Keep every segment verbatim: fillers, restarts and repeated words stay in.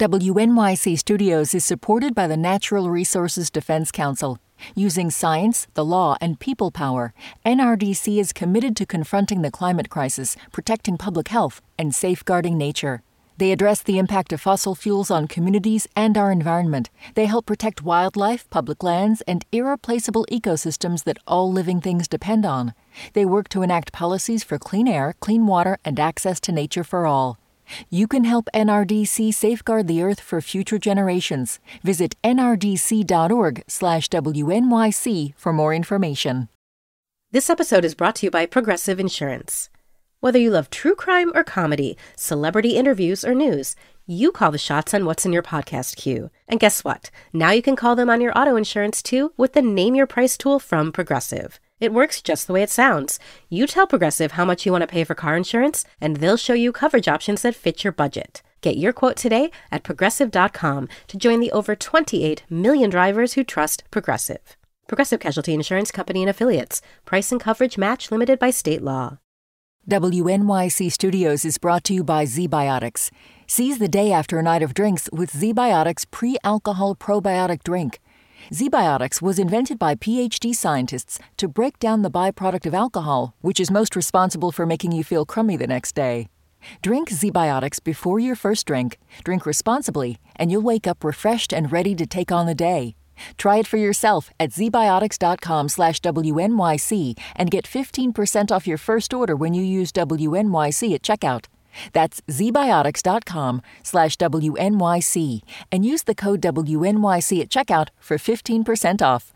W N Y C Studios is supported by the Natural Resources Defense Council. Using science, the law, and people power, N R D C is committed to confronting the climate crisis, protecting public health, and safeguarding nature. They address the impact of fossil fuels on communities and our environment. They help protect wildlife, public lands, and irreplaceable ecosystems that all living things depend on. They work to enact policies for clean air, clean water, and access to nature for all. You can help N R D C safeguard the Earth for future generations. Visit nrdc.org slash WNYC for more information. This episode is brought to you by Progressive Insurance. Whether you love true crime or comedy, celebrity interviews or news, you call the shots on what's in your podcast queue. And guess what? Now you can call them on your auto insurance too with the Name Your Price tool from Progressive. It works just the way it sounds. You tell Progressive how much you want to pay for car insurance, and they'll show you coverage options that fit your budget. Get your quote today at progressive dot com to join the over twenty-eight million drivers who trust Progressive. Progressive Casualty Insurance Company and Affiliates. Price and coverage match limited by state law. W N Y C Studios is brought to you by ZBiotics. Seize the day after a night of drinks with ZBiotics pre-alcohol probiotic drink. ZBiotics was invented by P H D scientists to break down the byproduct of alcohol, which is most responsible for making you feel crummy the next day. Drink ZBiotics before your first drink, drink responsibly, and you'll wake up refreshed and ready to take on the day. Try it for yourself at zbiotics.com slash WNYC and get fifteen percent off your first order when you use W N Y C at checkout. That's zbiotics.com slash WNYC and use the code W N Y C at checkout for fifteen percent off.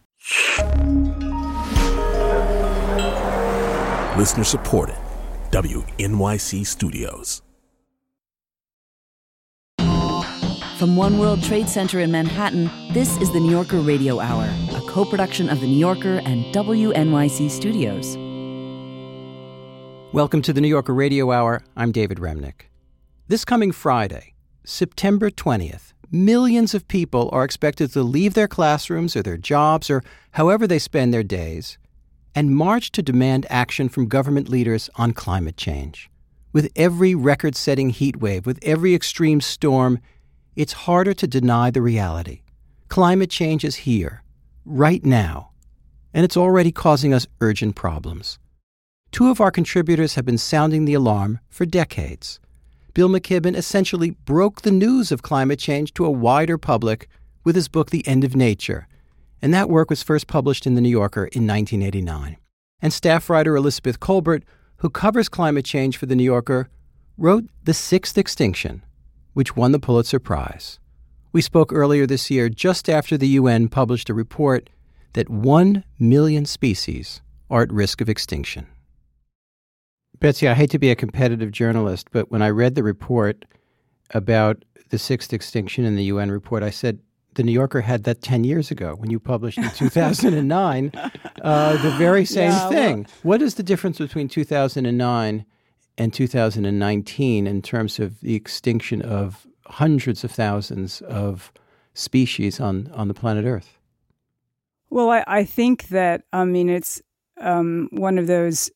Listener supported. W N Y C Studios. From One World Trade Center in Manhattan, this is the New Yorker Radio Hour, a co-production of The New Yorker and W N Y C Studios. Welcome to the New Yorker Radio Hour. I'm David Remnick. This coming Friday, September twentieth, millions of people are expected to leave their classrooms or their jobs or however they spend their days and march to demand action from government leaders on climate change. With every record-setting heat wave, with every extreme storm, it's harder to deny the reality. Climate change is here, right now, and it's already causing us urgent problems. Two of our contributors have been sounding the alarm for decades. Bill McKibben essentially broke the news of climate change to a wider public with his book, The End of Nature, and that work was first published in The New Yorker in nineteen eighty-nine. And staff writer Elizabeth Kolbert, who covers climate change for The New Yorker, wrote The Sixth Extinction, which won the Pulitzer Prize. We spoke earlier this year, just after the U N published a report that one million species are at risk of extinction. Betsy, I hate to be a competitive journalist, but when I read the report about the sixth extinction in the U N report, I said, The New Yorker had that ten years ago when you published in two thousand nine uh, the very same yeah, thing. Well, what is the difference between two thousand nine and two thousand nineteen in terms of the extinction of hundreds of thousands of species on, on the planet Earth? Well, I, I think that, I mean, it's um, one of those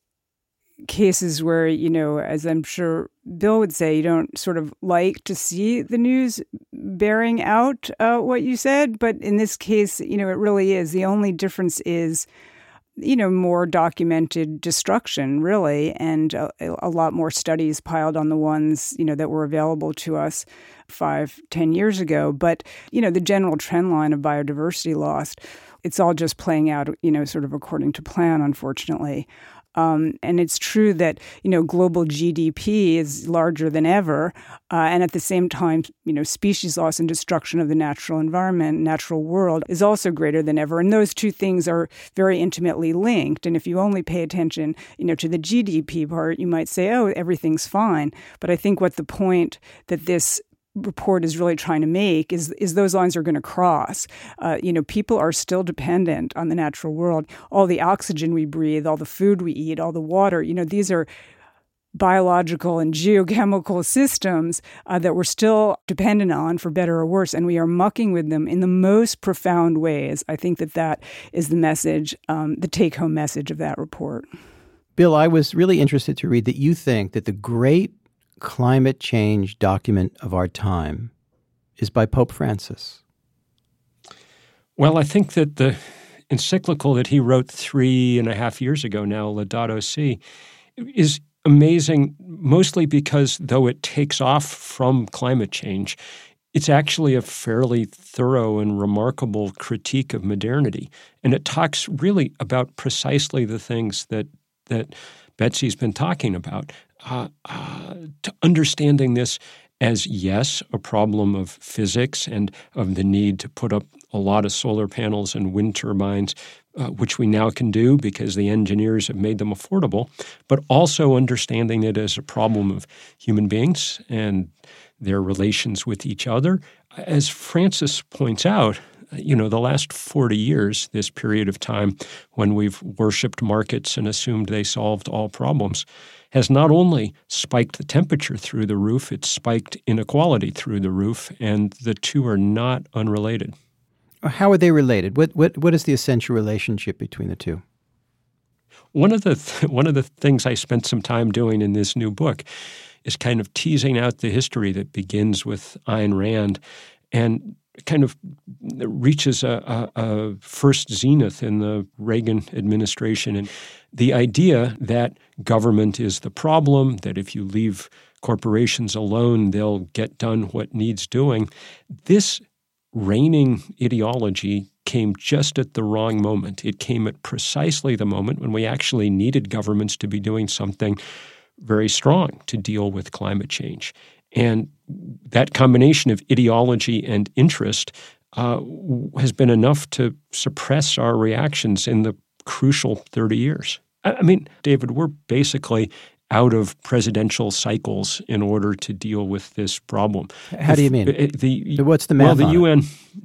cases where, you know, as I'm sure Bill would say, you don't sort of like to see the news bearing out uh, what you said. But in this case, you know, it really is. The only difference is, you know, more documented destruction, really, and a, a lot more studies piled on the ones, you know, that were available to us five, ten years ago. But, you know, the general trend line of biodiversity lost, it's all just playing out, you know, sort of according to plan, unfortunately. Um, and it's true that, you know, global G D P is larger than ever. Uh, and at the same time, you know, species loss and destruction of the natural environment, natural world is also greater than ever. And those two things are very intimately linked. And if you only pay attention, you know, to the G D P part, you might say, oh, everything's fine. But I think what the point that this report is really trying to make is is those lines are going to cross. Uh, you know, people are still dependent on the natural world. All the oxygen we breathe, all the food we eat, all the water, you know, these are biological and geochemical systems uh, that we're still dependent on for better or worse, and we are mucking with them in the most profound ways. I think that that is the message, um, the take-home message of that report. Bill, I was really interested to read that you think that the great climate change document of our time is by Pope Francis. Well, I think that the encyclical that he wrote three and a half years ago now, Laudato Si, is amazing, mostly because though it takes off from climate change, it's actually a fairly thorough and remarkable critique of modernity. And it talks really about precisely the things that that Betsy's been talking about, uh, uh, to understanding this as, yes, a problem of physics and of the need to put up a lot of solar panels and wind turbines, uh, which we now can do because the engineers have made them affordable, but also understanding it as a problem of human beings and their relations with each other. As Francis points out, you know, the last forty years, this period of time when we've worshipped markets and assumed they solved all problems, has not only spiked the temperature through the roof, it's spiked inequality through the roof, and the two are not unrelated. How are they related? What what what is the essential relationship between the two? One of the th- one of the things I spent some time doing in this new book is kind of teasing out the history that begins with Ayn Rand and kind of reaches a, a, a first zenith in the Reagan administration. And the idea that government is the problem, that if you leave corporations alone, they'll get done what needs doing. This reigning ideology came just at the wrong moment. It came at precisely the moment when we actually needed governments to be doing something very strong to deal with climate change. And that combination of ideology and interest uh, has been enough to suppress our reactions in the crucial thirty years. I mean, David, we're basically out of presidential cycles in order to deal with this problem. How do you mean? The, the, What's the math Well, the on U N, it?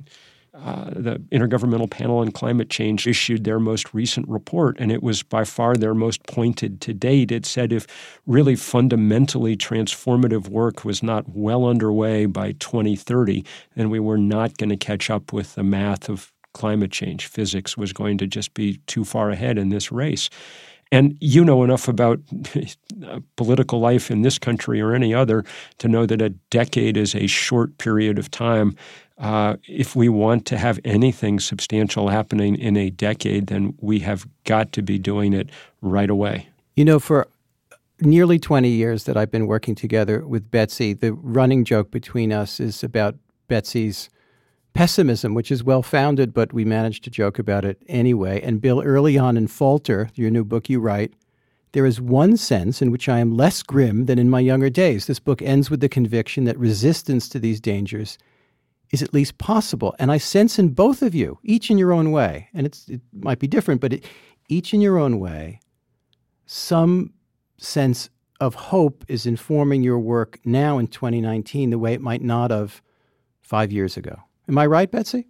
uh, the Intergovernmental Panel on Climate Change, issued their most recent report, and it was by far their most pointed to date. It said if really fundamentally transformative work was not well underway by twenty thirty, then we were not going to catch up with the math of climate change. Physics was going to just be too far ahead in this race. And you know enough about political life in this country or any other to know that a decade is a short period of time. Uh, if we want to have anything substantial happening in a decade, then we have got to be doing it right away. You know, for nearly twenty years that I've been working together with Betsy, the running joke between us is about Betsy's pessimism, which is well-founded, but we managed to joke about it anyway. And Bill, early on in Falter, your new book you write, there is one sense in which I am less grim than in my younger days. This book ends with the conviction that resistance to these dangers is at least possible. And I sense in both of you, each in your own way, and it's, it might be different, but it, each in your own way, some sense of hope is informing your work now in twenty nineteen the way it might not have five years ago. Am I right, Betsy?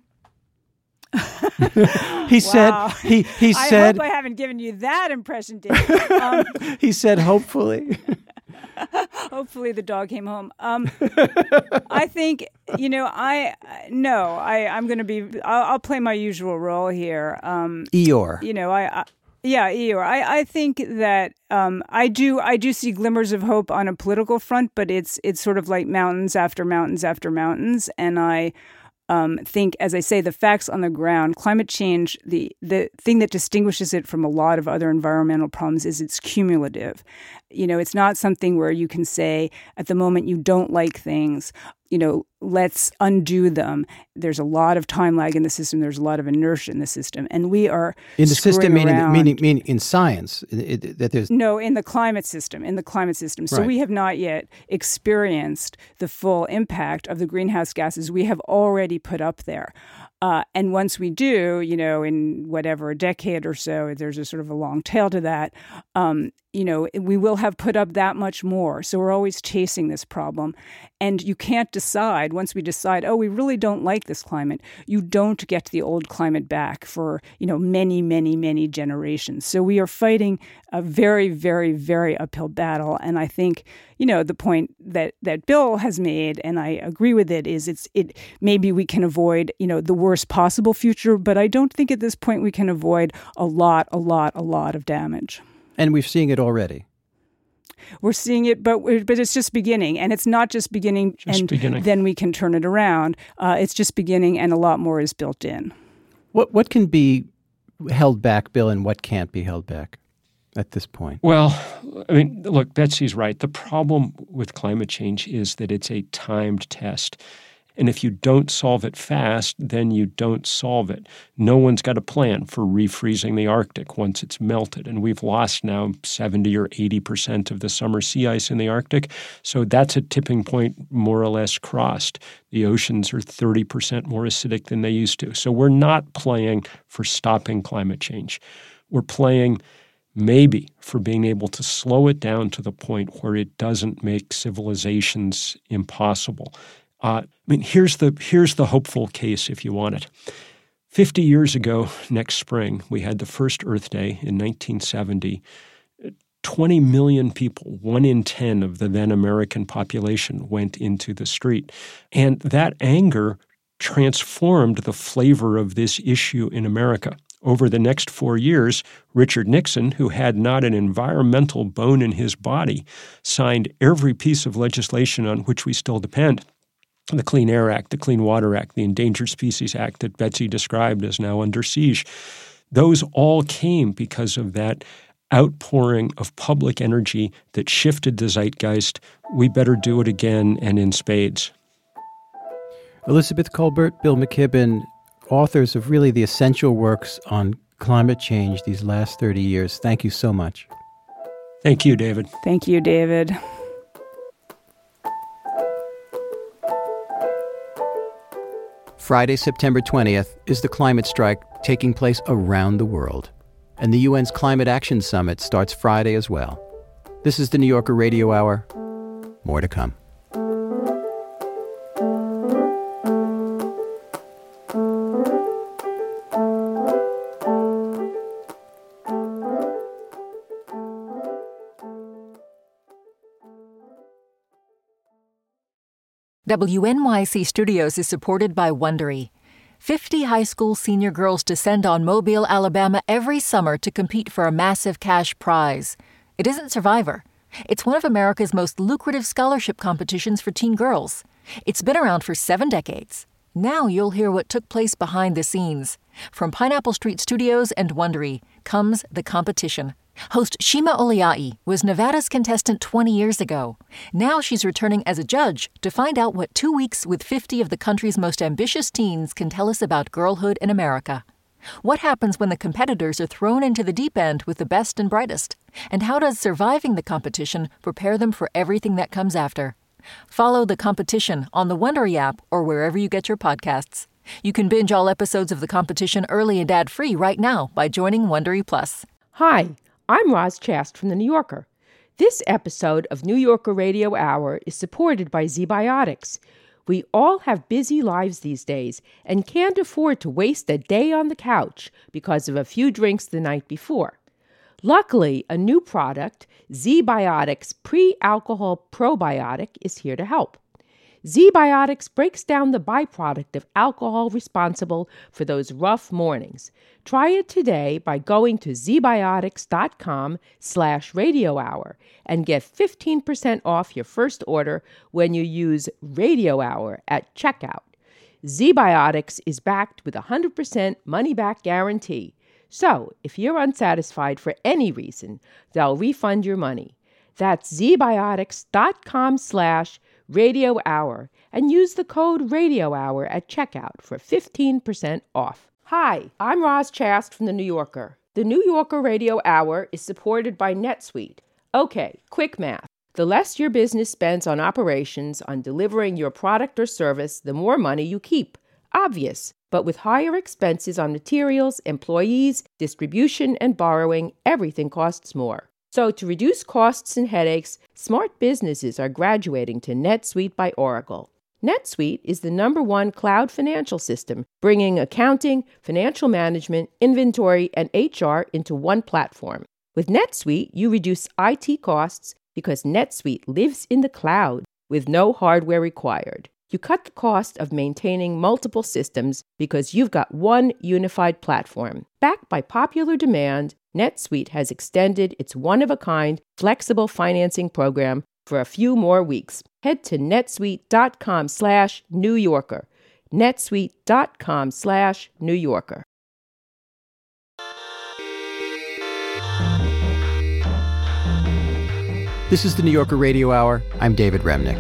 he wow. said. He he I said. I hope I haven't given you that impression, Dave. Um, he said, hopefully. Hopefully, the dog came home. Um, I think you know. I no. I I'm going to be. I'll, I'll play my usual role here. Um, Eeyore. You know. I. I Yeah, Eeyore. I, I think that um, I do I do see glimmers of hope on a political front, but it's it's sort of like mountains after mountains after mountains. And I um, think, as I say, the facts on the ground, climate change, the the thing that distinguishes it from a lot of other environmental problems is it's cumulative. You know, it's not something where you can say at the moment you don't like things, you know, let's undo them. There's a lot of time lag in the system. There's a lot of inertia in the system. And we are in the system, meaning, around. meaning, meaning in science, it, it, that there's... No, in the climate system, in the climate system. So right. We have not yet experienced the full impact of the greenhouse gases we have already put up there. Uh, and once we do, you know, in whatever, a decade or so, there's a sort of a long tail to that, um, you know, we will have put up that much more. So we're always chasing this problem. And you can't decide, once we decide, oh, we really don't like this climate, you don't get the old climate back for, you know, many, many, many generations. So we are fighting a very, very, very uphill battle. And I think, you know, the point that, that Bill has made, and I agree with it, is it's it maybe we can avoid, you know, the worst possible future, but I don't think at this point we can avoid a lot, a lot, a lot of damage. And we're seeing it already. We're seeing it, but we're, but it's just beginning, and it's not just beginning, just and beginning. Then we can turn it around. Uh, it's just beginning, and a lot more is built in. What what can be held back, Bill, and what can't be held back at this point? Well, I mean, look, Betsy's right. The problem with climate change is that it's a timed test. And if you don't solve it fast, then you don't solve it. No one's got a plan for refreezing the Arctic once it's melted. And we've lost now seventy or eighty percent of the summer sea ice in the Arctic. So that's a tipping point more or less crossed. The oceans are thirty percent more acidic than they used to. So we're not playing for stopping climate change. We're playing maybe for being able to slow it down to the point where it doesn't make civilizations impossible. Uh, I mean, here's the here's the hopeful case, if you want it. Fifty years ago, next spring, we had the first Earth Day in nineteen seventy. Twenty million people, one in ten of the then American population, went into the street, and that anger transformed the flavor of this issue in America. Over the next four years, Richard Nixon, who had not an environmental bone in his body, signed every piece of legislation on which we still depend. The Clean Air Act, the Clean Water Act, the Endangered Species Act that Betsy described as now under siege. Those all came because of that outpouring of public energy that shifted the zeitgeist. We better do it again, and in spades. Elizabeth Kolbert, Bill McKibben, authors of really the essential works on climate change these last thirty years. Thank you so much. Thank you, David. Thank you, David. Friday, September twentieth, is the climate strike taking place around the world. And the U N's Climate Action Summit starts Friday as well. This is the New Yorker Radio Hour. More to come. W N Y C Studios is supported by Wondery. Fifty high school senior girls descend on Mobile, Alabama every summer to compete for a massive cash prize. It isn't Survivor. It's one of America's most lucrative scholarship competitions for teen girls. It's been around for seven decades. Now you'll hear what took place behind the scenes. From Pineapple Street Studios and Wondery comes The Competition. Host Shima Oliai was Nevada's contestant twenty years ago. Now she's returning as a judge to find out what two weeks with fifty of the country's most ambitious teens can tell us about girlhood in America. What happens when the competitors are thrown into the deep end with the best and brightest? And how does surviving the competition prepare them for everything that comes after? Follow The Competition on the Wondery app or wherever you get your podcasts. You can binge all episodes of The Competition early and ad-free right now by joining Wondery Plus. Hi, I'm Roz Chast from The New Yorker. This episode of New Yorker Radio Hour is supported by ZBiotics. We all have busy lives these days and can't afford to waste a day on the couch because of a few drinks the night before. Luckily, a new product, ZBiotics Pre-Alcohol Probiotic, is here to help. ZBiotics breaks down the byproduct of alcohol responsible for those rough mornings. Try it today by going to zbiotics.com slash radio hour and get fifteen percent off your first order when you use Radio Hour at checkout. ZBiotics is backed with a one hundred percent money-back guarantee. So, if you're unsatisfied for any reason, they'll refund your money. That's zbiotics.com slash Radio Hour and use the code Radio Hour at checkout for fifteen percent off. Hi, I'm Roz Chast from The New Yorker. The New Yorker Radio Hour is supported by NetSuite. Okay, quick math. The less your business spends on operations, on delivering your product or service, the more money you keep. Obvious. But with higher expenses on materials, employees, distribution, and borrowing, everything costs more. So to reduce costs and headaches, smart businesses are graduating to NetSuite by Oracle. NetSuite is the number one cloud financial system, bringing accounting, financial management, inventory, and H R into one platform. With NetSuite, you reduce I T costs because NetSuite lives in the cloud with no hardware required. You cut the cost of maintaining multiple systems because you've got one unified platform. Backed by popular demand, NetSuite has extended its one-of-a-kind flexible financing program for a few more weeks. Head to netsuite.com slash New Yorker. netsuite.com slash New Yorker. This is the New Yorker Radio Hour. I'm David Remnick.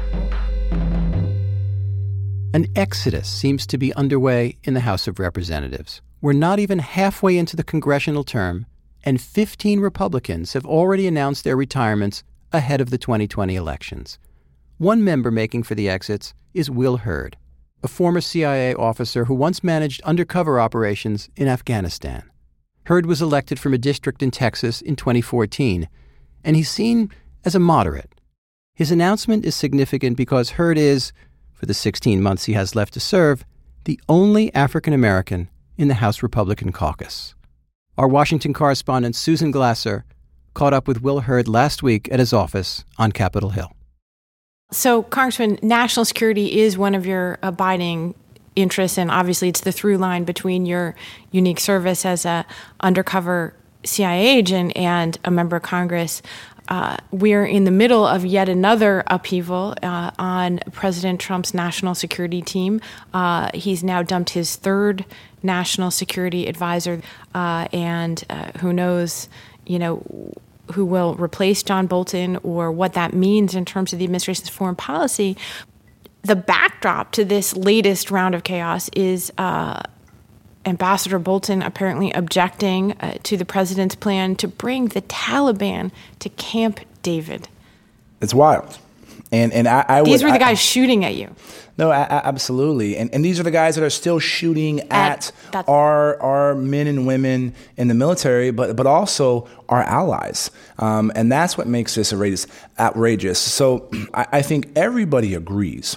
An exodus seems to be underway in the House of Representatives. We're not even halfway into the congressional term, and fifteen Republicans have already announced their retirements ahead of the twenty twenty elections. One member making for the exits is Will Hurd, a former C I A officer who once managed undercover operations in Afghanistan. Hurd was elected from a district in Texas in twenty fourteen, and he's seen as a moderate. His announcement is significant because Hurd is, for the sixteen months he has left to serve, the only African American in the House Republican caucus. Our Washington correspondent Susan Glasser caught up with Will Hurd last week at his office on Capitol Hill. So, Congressman, national security is one of your abiding interests, and obviously it's the through line between your unique service as a undercover C I A agent and a member of Congress. Uh, we're in the middle of yet another upheaval uh, on President Trump's national security team. Uh, he's now dumped his third national security advisor, uh, and uh, who knows, you know, who will replace John Bolton or what that means in terms of the administration's foreign policy. The backdrop to this latest round of chaos is uh, Ambassador Bolton apparently objecting uh, to the president's plan to bring the Taliban to Camp David. It's wild. And and I, I These would, were the I, guys shooting at you. No, I, I, absolutely. And and these are the guys that are still shooting at, at our our men and women in the military, but but also our allies. Um, and that's what makes this outrageous. outrageous. So I, I think everybody agrees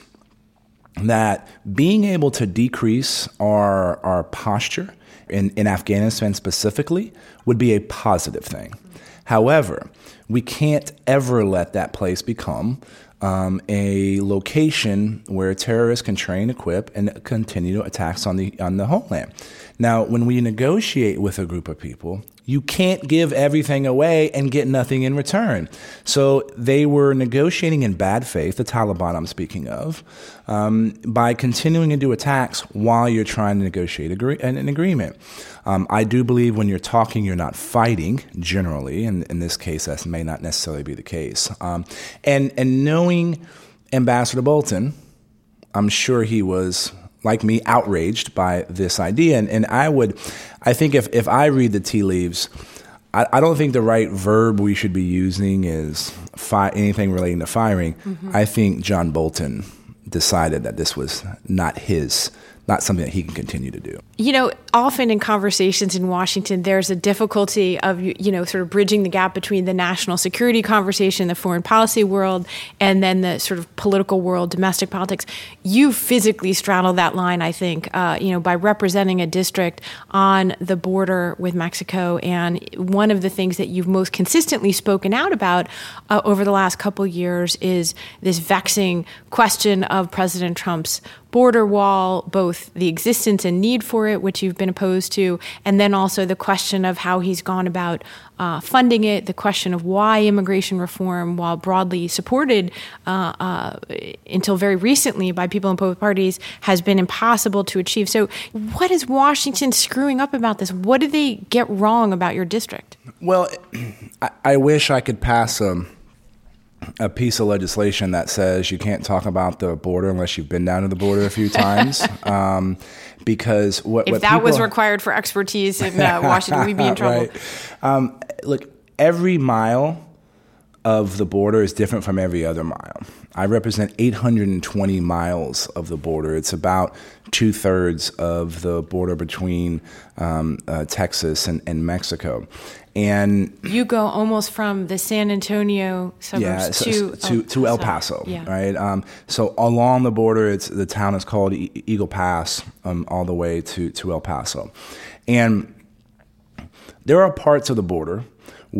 that being able to decrease our our posture in, in Afghanistan specifically would be a positive thing. However, we can't ever let that place become um, a location where terrorists can train, equip, and continue attacks on the on the homeland. Now, when we negotiate with a group of people, you can't give everything away and get nothing in return. So they were negotiating in bad faith, the Taliban I'm speaking of, um, by continuing to do attacks while you're trying to negotiate agree- an, an agreement. Um, I do believe when you're talking, you're not fighting, generally. And in this case, that may not necessarily be the case. Um, and, and knowing Ambassador Bolton, I'm sure he was, like me, outraged by this idea. And, and I would, I think if, if I read the tea leaves, I, I don't think the right verb we should be using is fi- anything relating to firing. Mm-hmm. I think John Bolton decided that this was not his, not something that he can continue to do. You know, often in conversations in Washington, there's a difficulty of, you know, sort of bridging the gap between the national security conversation, the foreign policy world, and then the sort of political world, domestic politics. You physically straddle that line, I think, uh, you know, by representing a district on the border with Mexico. And one of the things that you've most consistently spoken out about uh, over the last couple years is this vexing question of President Trump's border wall, both the existence and need for it, which you've been opposed to, and then also the question of how he's gone about uh, funding it, the question of why immigration reform, while broadly supported uh, uh, until very recently by people in both parties, has been impossible to achieve. So what is Washington screwing up about this? What do they get wrong about your district? Well, I, I wish I could pass a, a piece of legislation that says you can't talk about the border unless you've been down to the border a few times. um, because what, if what that people, was required for expertise in uh, Washington, we'd be in trouble. Right. Um, look, every mile of the border is different from every other mile. I represent eight hundred twenty miles of the border. It's about two thirds of the border between um, uh, Texas and, and Mexico. And you go almost from the San Antonio suburbs yeah, to, to, El to El Paso, Paso, yeah. right? Um, so along the border, it's the town is called e- Eagle Pass, um, all the way to, to El Paso. And there are parts of the border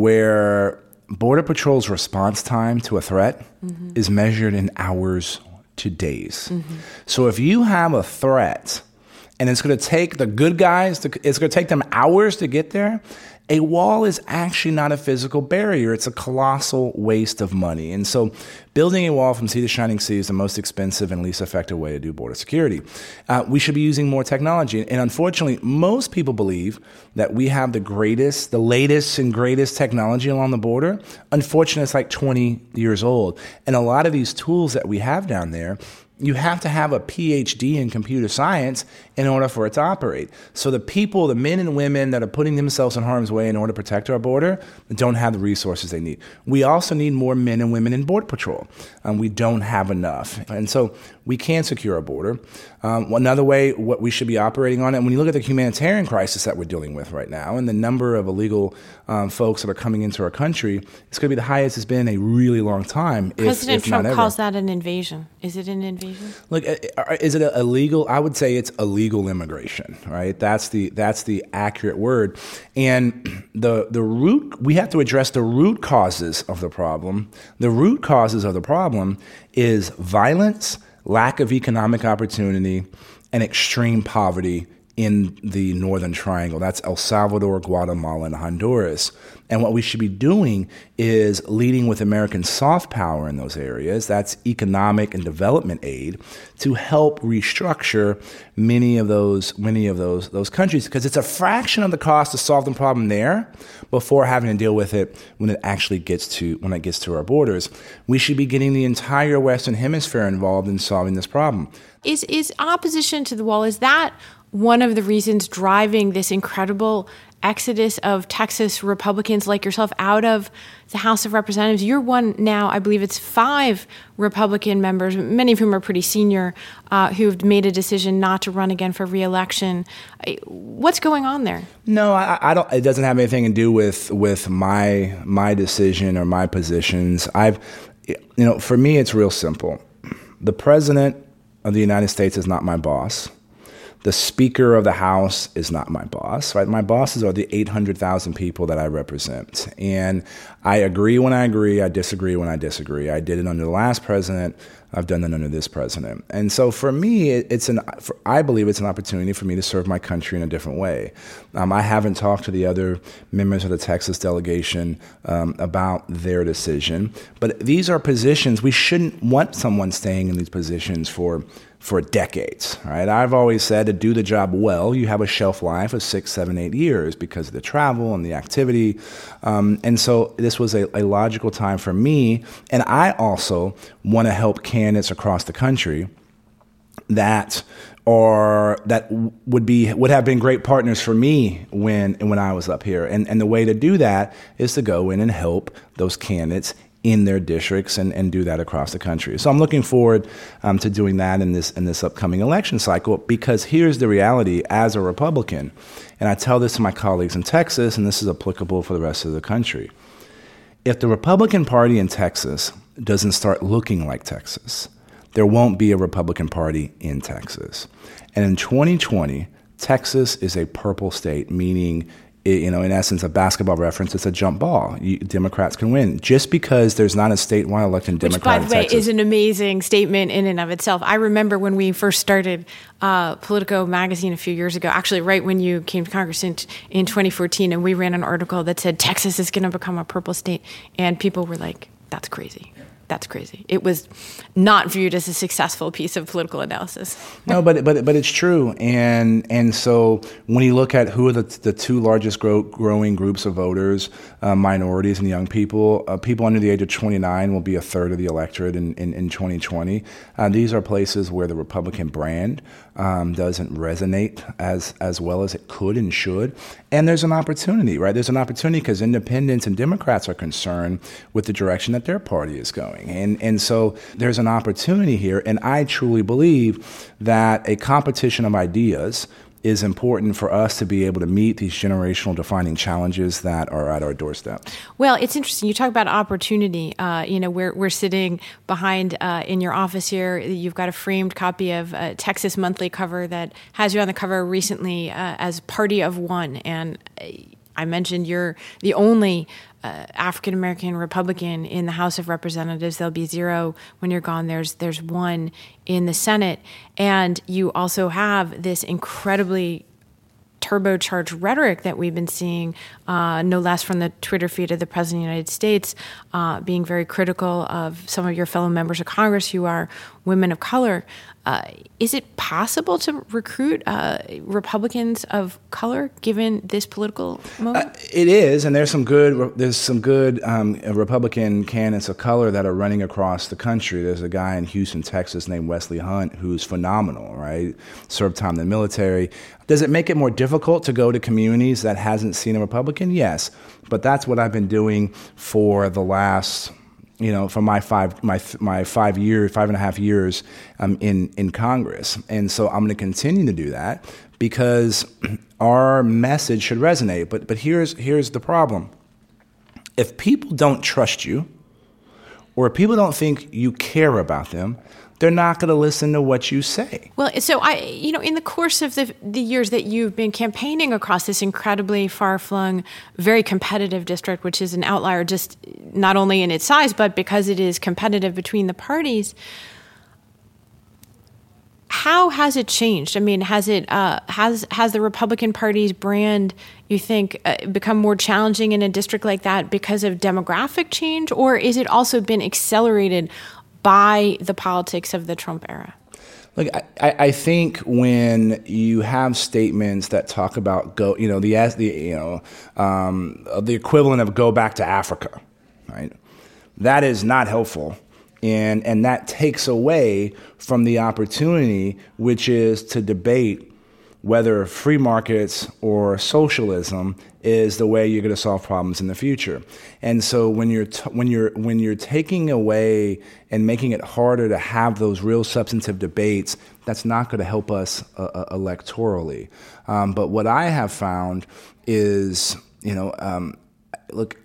where Border Patrol's response time to a threat mm-hmm. is measured in hours to days. Mm-hmm. So if you have a threat and it's going to take the good guys, to, it's going to take them hours to get there, a wall is actually not a physical barrier. It's a colossal waste of money. And so building a wall from sea to shining sea is the most expensive and least effective way to do border security. Uh, we should be using more technology. And unfortunately, most people believe that we have the greatest, the latest and greatest technology along the border. Unfortunately, it's like twenty years old. And a lot of these tools that we have down there, you have to have a P H D in computer science in order for it to operate. So the people, the men and women that are putting themselves in harm's way in order to protect our border don't have the resources they need. We also need more men and women in Border Patrol. Um, we don't have enough. And so we can secure our border. Um, another way, what we should be operating on, and when you look at the humanitarian crisis that we're dealing with right now and the number of illegal um, folks that are coming into our country, it's going to be the highest it's been in a really long time. President if, if Trump not ever. calls that an invasion. Is it an invasion? Look, is it illegal? I would say it's illegal immigration, right? That's the that's the accurate word. And the the root, we have to address the root causes of the problem. The root causes of the problem is violence, lack of economic opportunity, and extreme poverty in the Northern Triangle. That's El Salvador, Guatemala, and Honduras. And what we should be doing is leading with American soft power in those areas. That's economic and development aid to help restructure many of those many of those those countries, because it's a fraction of the cost to solve the problem there before having to deal with it when it actually gets to when it gets to our borders. We should be getting the entire Western Hemisphere involved in solving this problem. Is is opposition to the wall, is that one of the reasons driving this incredible exodus of Texas Republicans like yourself out of the House of Representatives? You're one now, I believe it's five Republican members, many of whom are pretty senior, uh, who've made a decision not to run again for re-election. What's going on there? No, I, I don't. It doesn't have anything to do with with my my decision or my positions. I've, you know, for me, it's real simple. The president of the United States is not my boss. The Speaker of the House is not my boss, right? My bosses are the eight hundred thousand people that I represent. And I agree when I agree, I disagree when I disagree. I did it under the last president, I've done it under this president. And so for me, it's an, for, I believe it's an opportunity for me to serve my country in a different way. Um, I haven't talked to the other members of the Texas delegation um, about their decision, but these are positions, we shouldn't want someone staying in these positions for for decades, right? I've always said to do the job well, you have a shelf life of six, seven, eight years because of the travel and the activity. Um, and so this was a, a logical time for me. And I also want to help candidates across the country that or that would be would have been great partners for me when when I was up here. And and the way to do that is to go in and help those candidates in their districts and, and do that across the country. So I'm looking forward um, to doing that in this in this upcoming election cycle, because here's the reality as a Republican, and I tell this to my colleagues in Texas, and this is applicable for the rest of the country. If the Republican Party in Texas doesn't start looking like Texas, there won't be a Republican Party in Texas. And in twenty twenty, Texas is a purple state, meaning, you know, in essence, a basketball reference, it's a jump ball. You, Democrats can win. Just because there's not a statewide elected Democrat in Texas. Which, by the way, is an amazing statement in and of itself. I remember when we first started uh, Politico magazine a few years ago, actually right when you came to Congress in, in twenty fourteen, and we ran an article that said Texas is going to become a purple state. And people were like, that's crazy. That's crazy. It was not viewed as a successful piece of political analysis. No, but but but it's true, and and so when you look at who are the the two largest grow, growing groups of voters, uh, minorities and young people, uh, people under the age of twenty-nine will be a third of the electorate in in, in twenty twenty. Uh, these are places where the Republican brand um, doesn't resonate as as well as it could and should, and there's an opportunity, right? There's an opportunity because independents and Democrats are concerned with the direction that their party is going. And and so there's an opportunity here, and I truly believe that a competition of ideas is important for us to be able to meet these generational defining challenges that are at our doorstep. Well, it's interesting. You talk about opportunity. Uh, you know, we're we're sitting behind uh, in your office here. You've got a framed copy of a Texas Monthly cover that has you on the cover recently uh, as Party of One. And I mentioned you're the only uh, African-American Republican in the House of Representatives. There'll be zero when you're gone. There's there's one in the Senate. And you also have this incredibly turbocharged rhetoric that we've been seeing, uh, no less from the Twitter feed of the President of the United States, uh, being very critical of some of your fellow members of Congress who are women of color. Uh, is it possible to recruit uh, Republicans of color given this political moment? Uh, it is, and there's some good there's some good um, Republican candidates of color that are running across the country. There's a guy in Houston, Texas, named Wesley Hunt, who's phenomenal. Right, served time in the military. Does it make it more difficult to go to communities that hasn't seen a Republican? Yes, but that's what I've been doing for the last. You know, for my five my my five years, five and a half years um, in in Congress, and so I'm going to continue to do that because our message should resonate. But but here's here's the problem: if people don't trust you, or if people don't think you care about them, they're not going to listen to what you say. Well, so I, you know, in the course of the the years that you've been campaigning across this incredibly far-flung, very competitive district, which is an outlier just not only in its size, but because it is competitive between the parties, how has it changed? I mean, has it uh, has has the Republican Party's brand, you think, uh, become more challenging in a district like that because of demographic change, or is it also been accelerated by the politics of the Trump era? Look, I, I think when you have statements that talk about go, you know, the the you know um, the equivalent of go back to Africa, right? That is not helpful, and and that takes away from the opportunity, which is to debate whether free markets or socialism is the way you're going to solve problems in the future. And so when you're t- when you're when you're taking away and making it harder to have those real substantive debates, that's not going to help us uh, electorally. Um, but what I have found is, you know, um, look,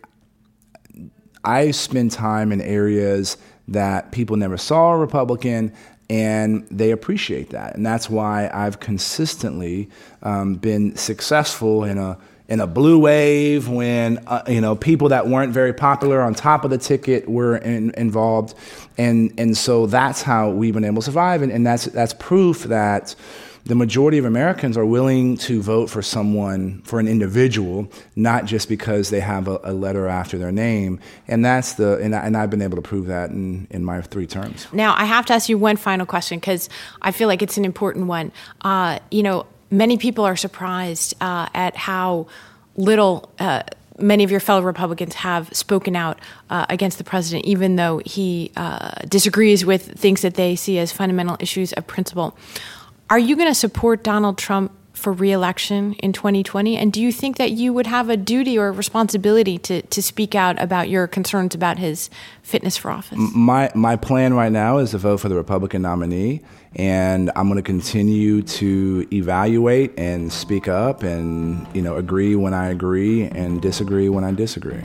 I spend time in areas that people never saw a Republican, and they appreciate that. And that's why I've consistently um, been successful in a in a blue wave when, uh, you know, people that weren't very popular on top of the ticket were in, involved. And and so that's how we've been able to survive. And, and that's that's proof that the majority of Americans are willing to vote for someone, for an individual, not just because they have a, a letter after their name. And that's the and, I, and I've been able to prove that in, in my three terms. Now, I have to ask you one final question because I feel like it's an important one. Uh, you know, many people are surprised uh, at how little uh, many of your fellow Republicans have spoken out uh, against the president, even though he uh, disagrees with things that they see as fundamental issues of principle. Are you going to support Donald Trump for re-election in twenty twenty? And do you think that you would have a duty or a responsibility to, to speak out about your concerns about his fitness for office? My my plan right now is to vote for the Republican nominee, and I'm going to continue to evaluate and speak up and, you know, agree when I agree and disagree when I disagree.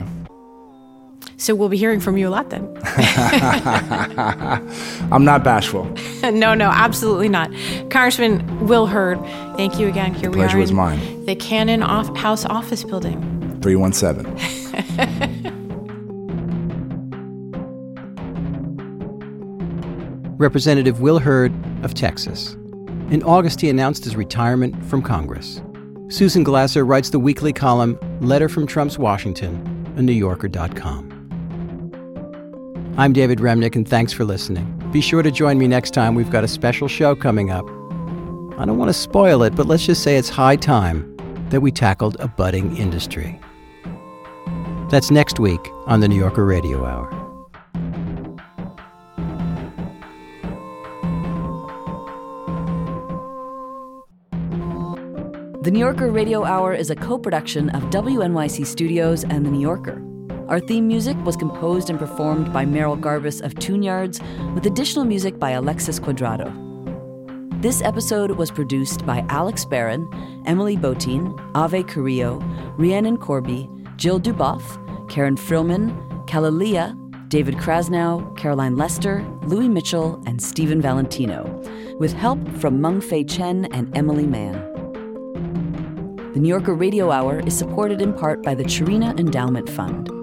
So we'll be hearing from you a lot then. I'm not bashful. No, no, absolutely not. Congressman Will Hurd, thank you again. Here the we are pleasure was in mine. The Cannon off- House Office Building. three one seven. Representative Will Hurd of Texas. In August, he announced his retirement from Congress. Susan Glasser writes the weekly column Letter from Trump's Washington on New Yorker dot com. I'm David Remnick, and thanks for listening. Be sure to join me next time. We've got a special show coming up. I don't want to spoil it, but let's just say it's high time that we tackled a budding industry. That's next week on the New Yorker Radio Hour. The New Yorker Radio Hour is a co-production of W N Y C Studios and The New Yorker. Our theme music was composed and performed by Merrill Garbus of Tune Yards, with additional music by Alexis Cuadrado. This episode was produced by Alex Barron, Emily Botein, Ave Carrillo, Rhiannon Corby, Jill Duboff, Karen Frillman, Kalalea, David Krasnow, Caroline Lester, Louis Mitchell, and Stephen Valentino, with help from Meng Fei Chen and Emily Mann. The New Yorker Radio Hour is supported in part by the Cherena Endowment Fund.